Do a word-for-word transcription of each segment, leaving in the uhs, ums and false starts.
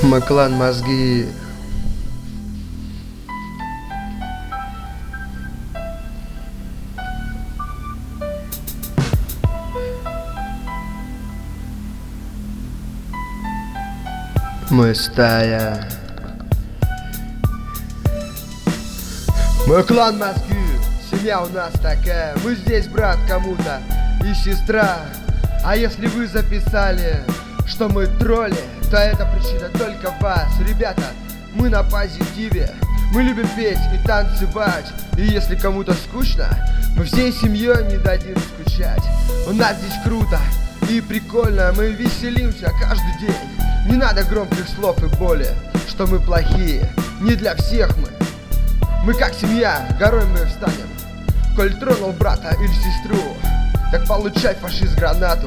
Мы клан Мозги. Мы стая. Мы клан Мозги. Семья у нас такая. Мы здесь брат кому-то и сестра. А если вы записали, что мы тролли, то это причина только вас. Ребята, мы на позитиве. Мы любим петь и танцевать. И если кому-то скучно, мы всей семьей не дадим скучать. У нас здесь круто и прикольно. Мы веселимся каждый день. Не надо громких слов и боли, что мы плохие. Не для всех мы. Мы как семья, горой мы встанем. Коль тронул брата или сестру, так получай, фашист, гранату.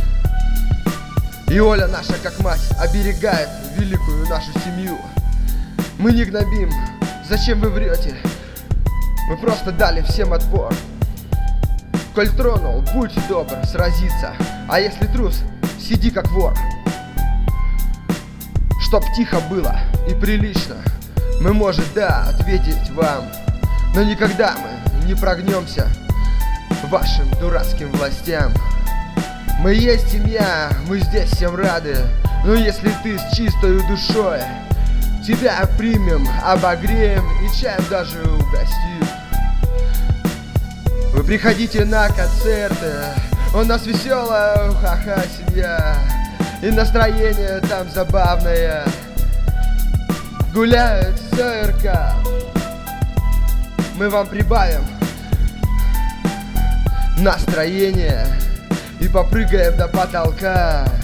И Оля наша, как мать, оберегает великую нашу семью. Мы не гнобим. Зачем вы врете? Мы просто дали всем отпор. Коль тронул, будь добр сразиться. А если трус, сиди как вор. Чтоб тихо было и прилично, мы, может, да, ответить вам. Но никогда мы не прогнемся вашим дурацким властям. Мы есть семья, мы здесь всем рады. Но если ты с чистой душой, тебя примем, обогреем и чаем даже угостим. Вы приходите на концерты, у нас веселая, ха-ха, семья. И настроение там забавное. Гуляет ЦРК. Мы вам прибавим настроение и попрыгаем до потолка.